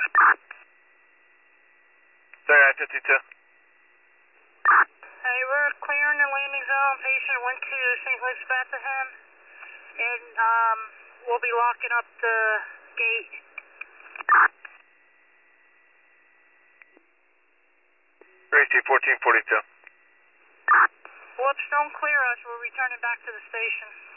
Sorry, I-52. Hey, we're clearing the landing zone. Patient went to St. Luke's Bethlehem, and we'll be locking up the gate. Gracie 1442. Whoops, don't clear us. We're returning back to the station.